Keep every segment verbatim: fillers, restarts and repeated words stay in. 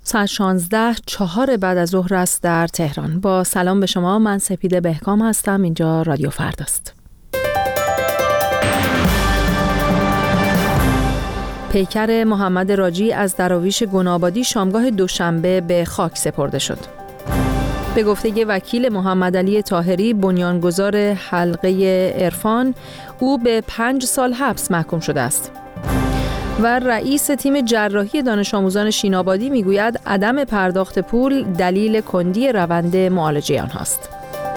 ساعت شانزده چهار بعد از ظهر است در تهران. با سلام به شما، من سپیده بهکام هستم. اینجا رادیو فرداست. پیکر محمد راجی از دراویش گنابادی شامگاه دوشنبه به خاک سپرده شد. به گفته وکیل محمد علی طاهری، بنیانگذار حلقه عرفان، او به پنج سال حبس محکوم شده است. و رئیس تیم جراحی دانش آموزان شینابادی میگوید عدم پرداخت پول دلیل کندی روند معالجه آنهاست.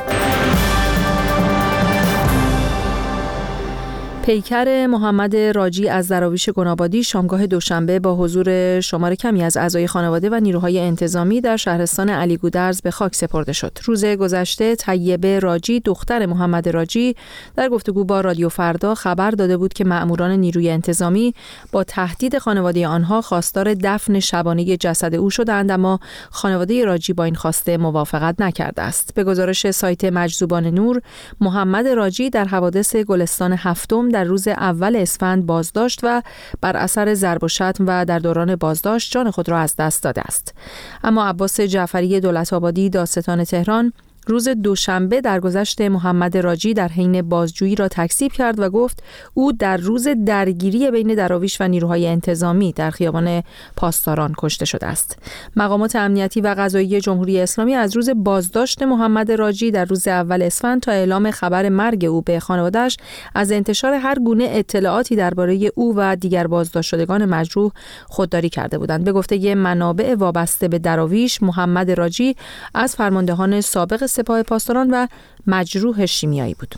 پیکر محمد راجی از دراویش گنابادی شامگاه دوشنبه با حضور شمار کمی از اعضای خانواده و نیروهای انتظامی در شهرستان علی گودرز به خاک سپرده شد. روز گذشته طیبه راجی، دختر محمد راجی، در گفتگو با رادیو فردا خبر داده بود که مأموران نیروی انتظامی با تهدید خانواده آنها خواستار دفن شبانه جسد او شدند، اما خانواده راجی با این خواسته موافقت نکرده است. به گزارش سایت مجذوبان نور، محمد راجی در حوادث گلستان هفتم در روز اول اسفند بازداشت و بر اثر ضرب و شتم و در دوران بازداشت جان خود را از دست داده است. اما عباس جعفری دولت‌آبادی دادستان تهران روز دوشنبه درگذشت محمد راجی در حین بازجویی را تکذیب کرد و گفت او در روز درگیری بین دراویش و نیروهای انتظامی در خیابان پاسداران کشته شده است. مقامات امنیتی و قضایی جمهوری اسلامی از روز بازداشت محمد راجی در روز اول اسفند تا اعلام خبر مرگ او به خانواده‌اش از انتشار هر گونه اطلاعاتی درباره او و دیگر بازداشت شدگان مجروح خودداری کرده بودند. به گفته منابع وابسته به دراویش، محمد راجی از فرماندهان سابق سپاه پاسداران و مجروح شیمیایی بود.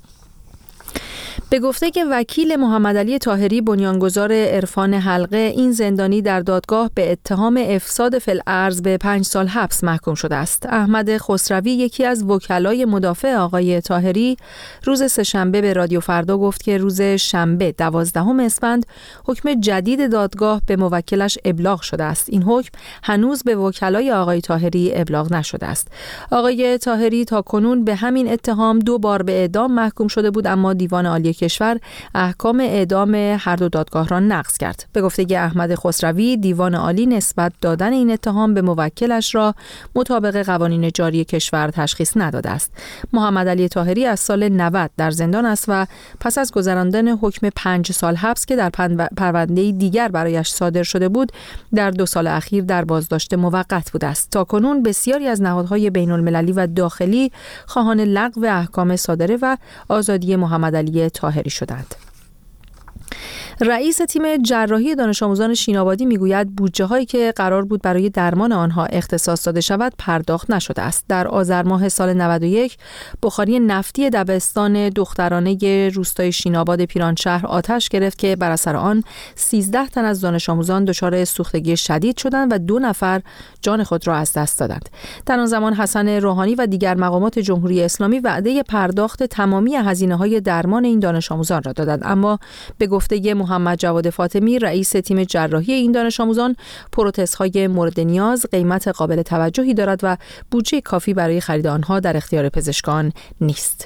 به گفته که وکیل محمد علی طاهری، بنیانگذار عرفان حلقه، این زندانی در دادگاه به اتهام افساد فی الارض به پنج سال حبس محکوم شده است. احمد خسروی، یکی از وکلای مدافع آقای طاهری، روز سه‌شنبه به رادیو فردا گفت که روز شنبه دوازدهم اسفند حکم جدید دادگاه به موکلش ابلاغ شده است. این حکم هنوز به وکلای آقای طاهری ابلاغ نشده است. آقای طاهری تا کنون به همین اتهام دو بار به اعدام محکوم شده بود، اما دیوان عالی کشور احکام اعدام هر دو دادگاه را نقض کرد. به گفته احمد خسروی، دیوان عالی نسبت دادن این اتهام به موکلش را مطابق قوانین جاری کشور تشخیص نداده است. محمد علی طاهری از سال نود در زندان است و پس از گذراندن حکم پنج سال حبس که در پرونده دیگر برایش صادر شده بود، در دو سال اخیر در بازداشت موقت بوده است. تا کنون بسیاری از نهادهای بین المللی و داخلی خواهان لغو احکام صادره و آزادی محمد علی طاهری شدند. رئیس تیم جراحی دانش آموزان شینابادی میگوید بودجه هایی که قرار بود برای درمان آنها اختصاص داده شود پرداخت نشده است. در آذر ماه سال نود و یک بخاری نفتی دبستان دخترانه روستای شیناباد پیرانشهر آتش گرفت که بر اثر آن سیزده تن از دانش آموزان دچار سوختگی شدید شدند و دو نفر جان خود را از دست دادند. در آن زمان حسن روحانی و دیگر مقامات جمهوری اسلامی وعده پرداخت تمامی هزینه‌های درمان این دانش آموزان را دادند، اما به گفته محمد جواد فاطمی، رئیس تیم جراحی این دانش آموزان، پروتزهای مورد نیاز قیمت قابل توجهی دارد و بودجه کافی برای خرید آنها در اختیار پزشکان نیست.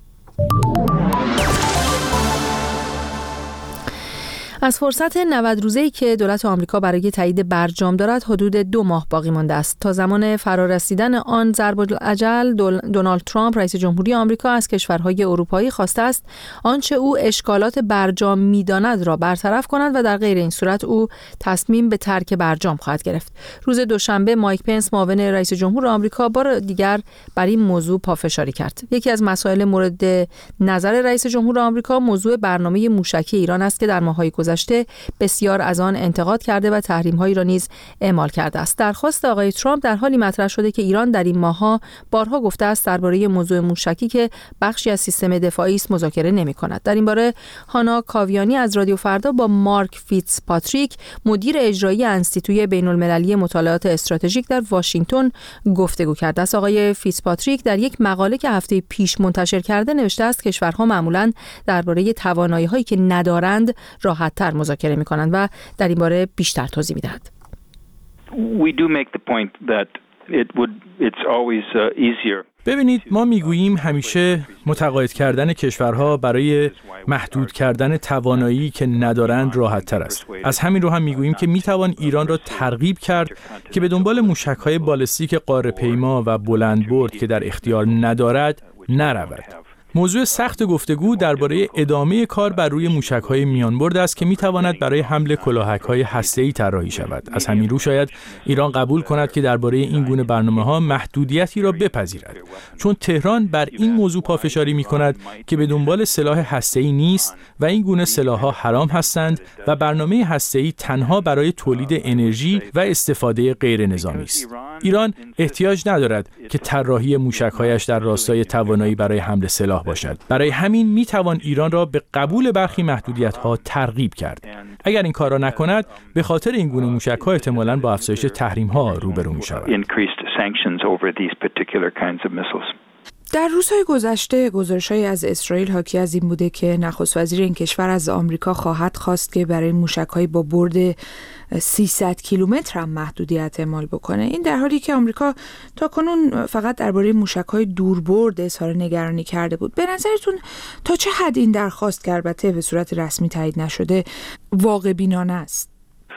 از فرصت نود روزه‌ای که دولت آمریکا برای تایید برجام دارد حدود دو ماه باقی مانده است. تا زمان فرارسیدن آن ضرب الاجل، دونالد ترامپ رئیس جمهوری آمریکا از کشورهای اروپایی خواسته است آنچه او اشکالات برجام می‌داند را برطرف کند و در غیر این صورت او تصمیم به ترک برجام خواهد گرفت. روز دوشنبه مایک پنس، معاون رئیس جمهور آمریکا، بار دیگر بر این موضوع پافشاری کرد. یکی از مسائل مورد نظر رئیس جمهور آمریکا موضوع برنامه موشکی ایران است که در ماه‌های گذشته بسیار از آن انتقاد کرده و تحریم‌هایی را نیز اعمال کرده است. درخواست آقای ترامپ در حالی مطرح شده که ایران در این ماه‌ها بارها گفته است درباره موضوع موشکی که بخشی از سیستم دفاعی است مذاکره نمی‌کند. در این باره هانا کاویانی از رادیو فردا با مارک فیتز پاتریک، مدیر اجرایی انستیتوی بین‌المللی مطالعات استراتژیک در واشنگتن، گفتگو کرده است. آقای فیتز پاتریک در یک مقاله که هفته پیش منتشر کرده نوشته است کشورها معمولاً درباره توانایی‌هایی که ندارند راحت‌تر مذاکره می‌کنند و در این باره بیشتر توضیح می‌دهد. We do make the point that it would it's always uh, easier ببینید، ما میگوییم همیشه متقاعد کردن کشورها برای محدود کردن توانایی که ندارند راحت تر است. از همین رو هم میگوییم که میتوان ایران را ترغیب کرد که به دنبال موشک‌های بالستیک قاره‌پیما و بلندبرد که در اختیار ندارد نرود. موضوع سخت گفتگو درباره ادامه کار بر روی موشک‌های میانبرد است که می‌تواند برای حمل کلاهک‌های هسته‌ای طراحی شود. از همین رو شاید ایران قبول کند که درباره این گونه برنامه‌ها محدودیتی را بپذیرد، چون تهران بر این موضوع پافشاری می‌کند که به دنبال سلاح هسته‌ای نیست و این گونه سلاح‌ها حرام هستند و برنامه هسته‌ای تنها برای تولید انرژی و استفاده غیر نظامی است. ایران احتیاج ندارد که طراحی موشک‌هایش در راستای توانایی برای حمل سلاح باشد. برای همین می توان ایران را به قبول برخی محدودیت‌ها ترغیب کرد. اگر این کار را نکند، به خاطر این گونه موشک‌ها احتمالاً با افزایش تحریم‌ها روبرو می‌شود. در روزهای گذشته گزارش‌هایی از اسرائیل حاکی از این بوده که نخست وزیر این کشور از آمریکا خواهد خواست که برای موشک‌های با برد سیصد کیلومتر هم محدودیت اعمال بکنه. این در حالی که آمریکا تاکنون فقط درباره موشک‌های دوربرد اظهار نگرانی کرده بود. به نظرتون تا چه حد این درخواست که البته به صورت رسمی تایید نشده واقع بینانه است؟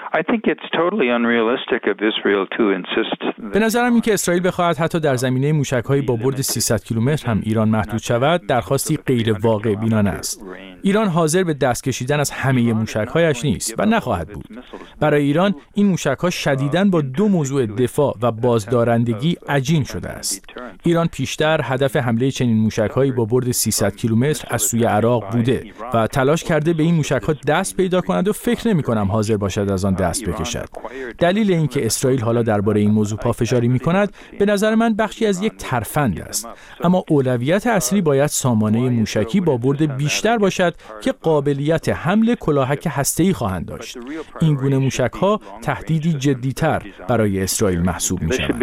به نظرم این که اسرائیل بخواهد حتی در زمینه موشک‌های با برد سیصد کیلومتر هم ایران محدود شود، درخواستی غیر واقع بینانه است. ایران حاضر به دست کشیدن از همه موشک‌هایش نیست و نخواهد بود. برای ایران این موشک‌ها شدیداً با دو موضوع دفاع و بازدارندگی عجین شده است. ایران پیشتر هدف حمله چنین موشک‌هایی با برد سیصد کیلومتر از سوی عراق بوده و تلاش کرده به این موشک‌ها دست پیدا کند و فکر نمی‌کنم حاضر باشد از آن دست بکشد. دلیل اینکه اسرائیل حالا درباره این موضوع پافشاری می‌کند به نظر من بخشی از یک ترفند است، اما اولویت اصلی باید سامانه موشکی با برد بیشتر باشد که قابلیت حمل کلاهک هسته‌ای خواهند داشت. این گونه موشک‌ها تهدیدی جدی‌تر برای اسرائیل محسوب می‌شوند.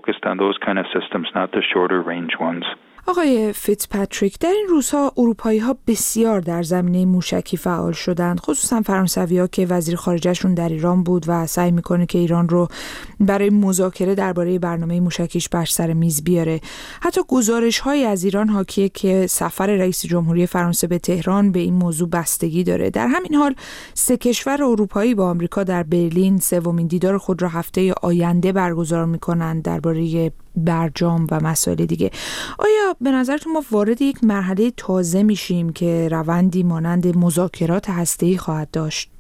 آقای فیتزپاتریک، در این روزها اروپایی‌ها بسیار در زمینه موشکی فعال شدند، خصوصا فرانسوی‌ها که وزیر خارجه‌شون در ایران بود و سعی می‌کنه که ایران رو برای مذاکره درباره برنامه موشکیش بر سر میز بیاره. حتی گزارش‌هایی از ایران حاکیه که سفر رئیس جمهوری فرانسه به تهران به این موضوع بستگی داره. در همین حال سه کشور اروپایی با آمریکا در برلین سومین دیدار خود را هفته آینده برگزار می‌کنند درباره برجام و مسائل دیگه. آیا به نظرتون ما وارد یک مرحله تازه میشیم که روندی مانند مذاکرات هسته‌ای خواهد داشت؟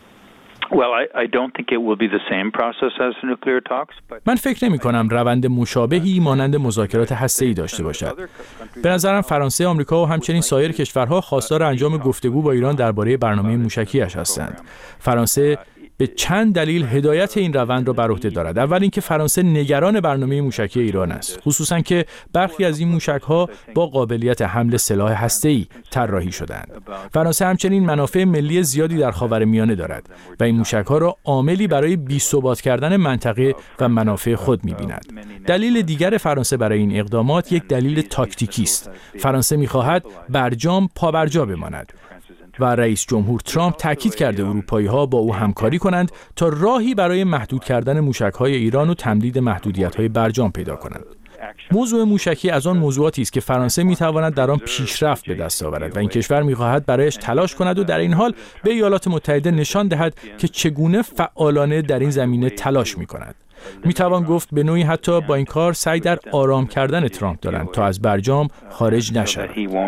من فکر نمی کنم روند مشابهی مانند مذاکرات هسته‌ای داشته باشد. به نظرم فرانسه، آمریکا و همچنین سایر کشورها خواستار انجام گفتگو با ایران درباره برنامه موشکی‌اش هستند. فرانسه به چند دلیل هدایت این روند را بر عهده دارد. اول اینکه فرانسه نگران برنامه موشکی ایران است، خصوصا که برخی از این موشک‌ها با قابلیت حمل سلاح هسته‌ای طراحی شده‌اند. فرانسه همچنین منافع ملی زیادی در خاورمیانه دارد و این موشک‌ها را عاملی برای بی‌ثبات کردن منطقه و منافع خود می‌بیند. دلیل دیگر فرانسه برای این اقدامات یک دلیل تاکتیکی است. فرانسه می‌خواهد برجام پابرجا بماند و رئیس جمهور ترامپ تاکید کرده اروپایی‌ها با او همکاری کنند تا راهی برای محدود کردن موشک‌های ایران و تمدید محدودیت‌های برجام پیدا کنند. موضوع موشکی از آن موضوعاتی است که فرانسه می‌تواند در آن پیشرفت به دست آورد و این کشور می‌خواهد برایش تلاش کند و در این حال به ایالات متحده نشان دهد که چگونه فعالانه در این زمینه تلاش می‌کند. می‌توان گفت به نوعی حتی با این کار سعی در آرام کردن ترامپ دارند تا از برجام خارج نشود.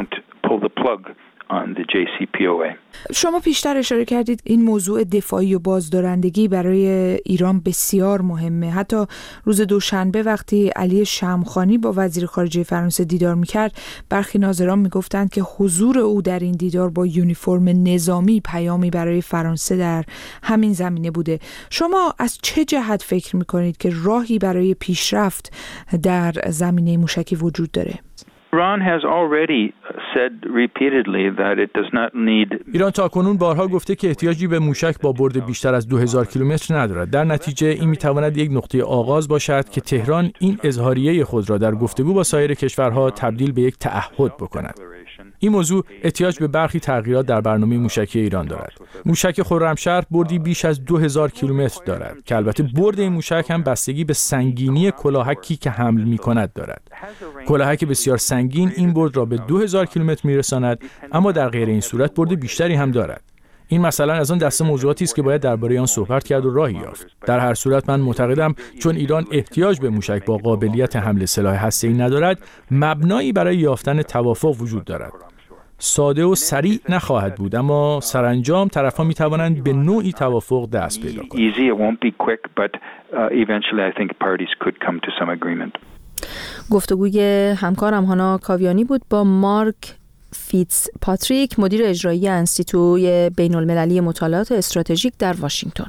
شما پیشتر اشاره کردید این موضوع دفاعی و بازدارندگی برای ایران بسیار مهمه. حتی روز دوشنبه وقتی علی شمخانی با وزیر خارجه فرانسه دیدار میکرد، برخی ناظران میگفتند که حضور او در این دیدار با یونیفرم نظامی پیامی برای فرانسه در همین زمینه بوده. شما از چه جهت فکر میکنید که راهی برای پیشرفت در زمینه موشکی وجود داره؟ ایران تاکنون بارها گفته که احتیاجی به موشک با برد بیشتر از دو هزار کیلومتر ندارد. در نتیجه این میتواند یک نقطه آغاز باشد که تهران این اظهاریه خود را در گفتگو با سایر کشورها تبدیل به یک تعهد بکند. این موضوع احتیاج به برخی تغییرات در برنامه موشکی ایران دارد. موشک خرمشهر بردی بیش از دو هزار کیلومتر دارد که البته برد این موشک هم بستگی به سنگینی کلاهکی که حمل می‌کند دارد. کلاهک بسیار سنگین این برد را به دو هزار کیلومتر می‌رساند، اما در غیر این صورت برد بیشتری هم دارد. این مثلا از آن دسته موضوعاتی است که باید درباره آن صحبت کرد و راهی یافت. در هر صورت من معتقدم چون ایران احتیاج به موشک با قابلیت حمل سلاح هسته‌ای ندارد، مبنایی برای یافتن توافق وجود دارد. ساده و سریع نخواهد بود، اما سرانجام طرف‌ها می‌توانند به نوعی توافق دست پیدا کنند. گفتگوی همکارم هانا کاویانی بود با مارک فیتز پاتریک، مدیر اجرایی انستیتوی بین المللی مطالعات استراتژیک در واشنگتن.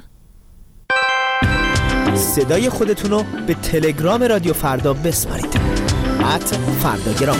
صدای خودتون رو به تلگرام رادیو فردا بسپارید. ات فرداگرام.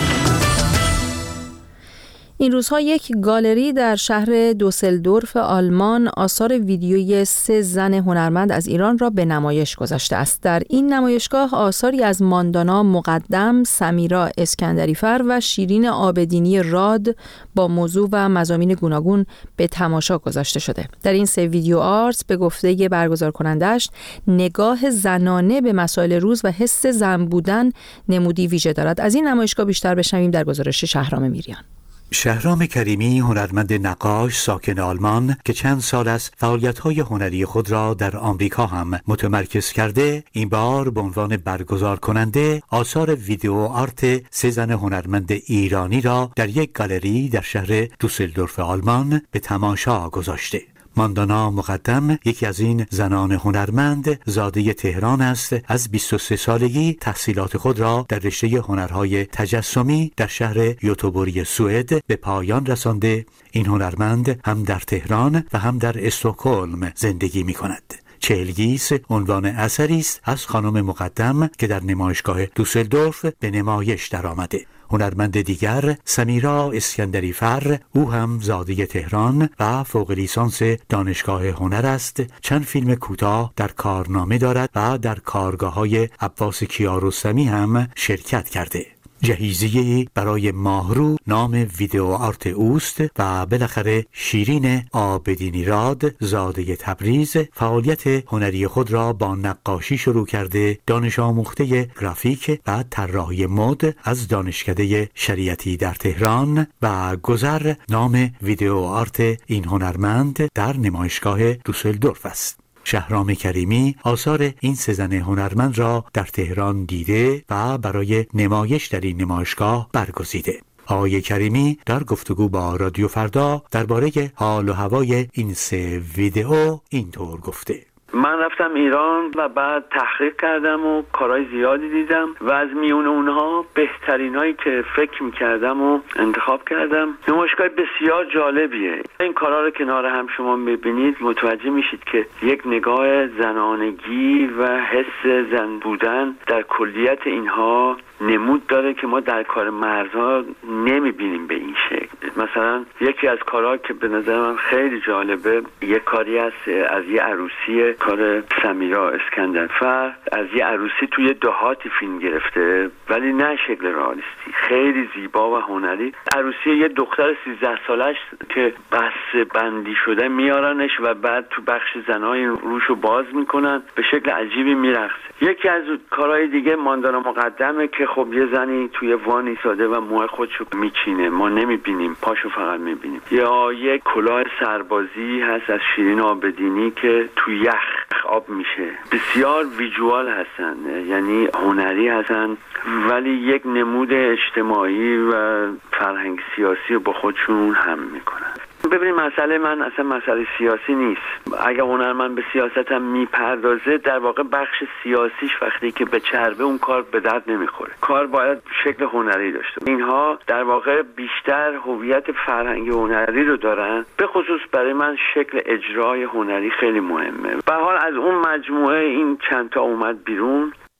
این روزها یک گالری در شهر دوسلدورف آلمان آثار ویدیویی سه زن هنرمند از ایران را به نمایش گذاشته است. در این نمایشگاه آثاری از ماندانا مقدم، سمیرا اسکندریفر و شیرین آبدینی راد با موضوع و مضامین گوناگون به تماشا گذاشته شده. در این سه ویدیو آرت به گفته برگزار کنندش نگاه زنانه به مسائل روز و حس زن بودن نمودی ویژه دارد. از این نمایشگاه بیشتر بشنویم در گزارش شهرام میریان. شهرام کریمی، هنرمند نقاش ساکن آلمان که چند سال است فعالیت‌های هنری خود را در آمریکا هم متمرکز کرده، این بار به عنوان برگزار کننده آثار ویدیو آرت سه زن هنرمند ایرانی را در یک گالری در شهر دوسلدورف آلمان به تماشا گذاشته. ماندانا مقدم یکی از این زنان هنرمند زاده تهران است. از بیست و سه سالگی تحصیلات خود را در رشته هنرهای تجسمی در شهر یوتوبوری سوئد به پایان رسانده. این هنرمند هم در تهران و هم در استکهلم زندگی می کند. چهلگیس عنوان اثری است از خانم مقدم که در نمایشگاه دوسلدورف به نمایش درآمده. هنرمند دیگر سمیرا اسکندریفر، او هم زاده تهران و فوق لیسانس دانشگاه هنر است. چند فیلم کوتاه در کارنامه دارد و در کارگاه‌های عباس کیارستمی هم شرکت کرده. جهیزیه برای ماهرو نام ویدیو آرت اوست و بالاخره شیرین آبدینی راد زاده تبریز فعالیت هنری خود را با نقاشی شروع کرده. دانش آموخته گرافیک و طراحی مد از دانشکده شریعتی در تهران و گذر نام ویدیو آرت این هنرمند در نمایشگاه دوسلدورف است. شهرام کریمی آثار این سه زن هنرمند را در تهران دیده و برای نمایش در این نمایشگاه برگزیده. آقای کریمی در گفتگو با رادیو فردا درباره حال و هوای این سه ویدئو اینطور گفته: من رفتم ایران و بعد تحقیق کردم و کارهای زیادی دیدم و از میون اونها بهترین هایی که فکر میکردم و انتخاب کردم. نمایشگاه بسیار جالبیه. این کارها رو کنار هم شما میبینید متوجه میشید که یک نگاه زنانگی و حس زن بودن در کلیت اینها نمود داره که ما در کار مردها نمیبینیم به این شکل. مثلا یکی از کارها که به نظر من خیلی جالبه، یک کاری است از یه عروسی، کار سمیرا اسکندرفر، از یه عروسی توی دهاتی فیلم گرفته ولی نه شکل رئالیستی، خیلی زیبا و هنری. عروسی یه دختر سیزده سالش که بسته بندی شده میارنش و بعد تو بخش زنای روشو باز میکنن، به شکل عجیبی میرقصه. یکی از کارهای دیگه ماندانا مقدمه که خب یه زنی توی وان ایستاده و موهای خودشو میچینه، ما نمیبینیم، پاشو فقط میبینیم. یا یک کلاه سربازی هست از شیرین آبدینی که توی یخ آب میشه. بسیار ویژوال هستن، یعنی هنری هستن ولی یک نمود اجتماعی و فرهنگ سیاسی رو با خودشون هم میکنن. ببینید مسئله من اصلا مسئله سیاسی نیست. اگه هنرمند به سیاست هم میپردازه، در واقع بخش سیاسیش وقتی که به چربه اون کار به درد نمیخوره. کار باید شکل هنری داشته. اینها در واقع بیشتر هویت فرهنگی هنری رو دارن. به خصوص برای من شکل اجرای هنری خیلی مهمه. به حال از اون مجموعه این چند تا اومد بیرون.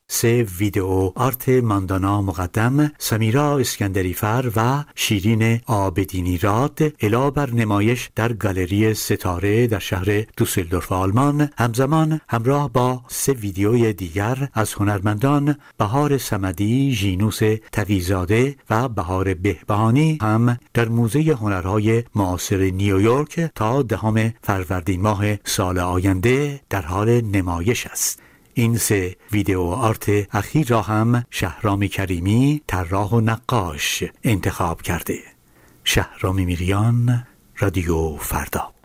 سه ویدئو آرت ماندانا مقدم، سمیرا اسکندری فر و شیرین آبدینی راد الا بر نمایش در گالری ستاره در شهر دوسلدورف آلمان، همزمان همراه با سه ویدیوی دیگر از هنرمندان بهار صمدی، ژینوس تقی‌زاده و بهار بهبهانی هم در موزه هنرهای معاصر نیویورک تا دهم فروردین ماه سال آینده در حال نمایش است. این سه ویدئو آرت اخیر را هم شهرام کریمی، طراح و نقاش انتخاب کرده. شهرام میریان، رادیو فردا.